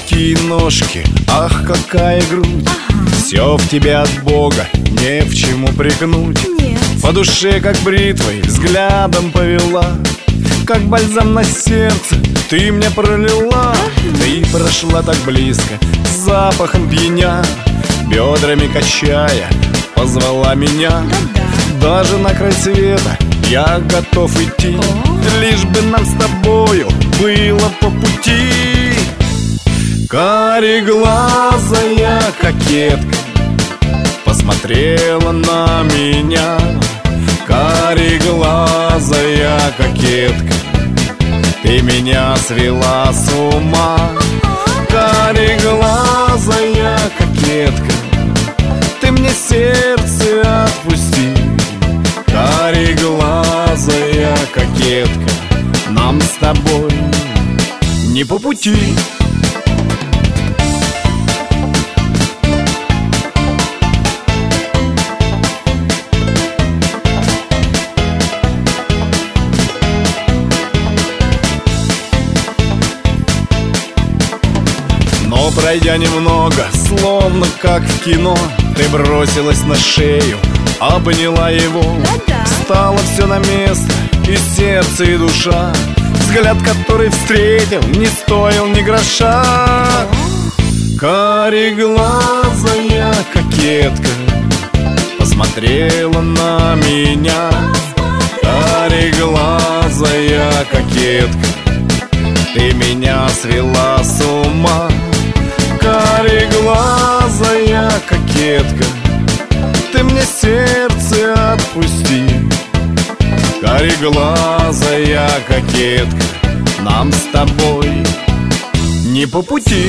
Узкие ножки, ах, какая грудь. Все в тебе от Бога, не в чему прикнуть. Нет. По душе, как бритвой, взглядом повела, как бальзам на сердце ты мне пролила. Ты прошла так близко, с запахом пьяня, бедрами качая, позвала меня. Даже на край света я готов идти, лишь бы нам с тобою было по пути. Кареглазая кокетка посмотрела на меня. Кареглазая кокетка, ты меня свела с ума. Кареглазая кокетка, ты мне сердце отпусти. Кареглазая кокетка, нам с тобой не по пути. Но пройдя немного, словно как в кино, ты бросилась на шею, обняла его. Встало все на место, и сердце, и душа. Взгляд, который встретил, не стоил ни гроша. Кареглазая кокетка посмотрела на меня. Кареглазая кокетка, ты меня свела с ума. Кареглазая кокетка, ты мне сердце отпусти. Кареглазая кокетка, нам с тобой не по пути.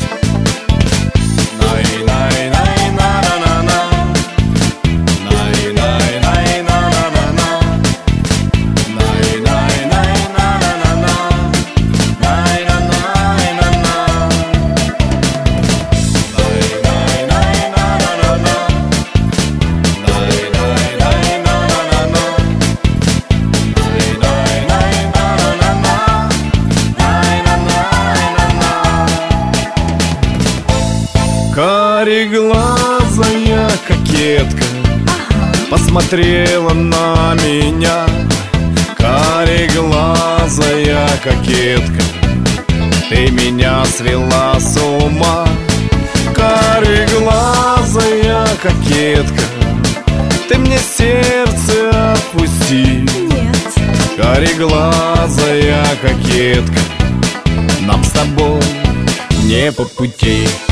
Кареглазая кокетка посмотрела на меня. Кареглазая кокетка, ты меня свела с ума. Кареглазая кокетка, ты мне сердце отпусти. Нет. Кареглазая кокетка, нам с тобой не по пути.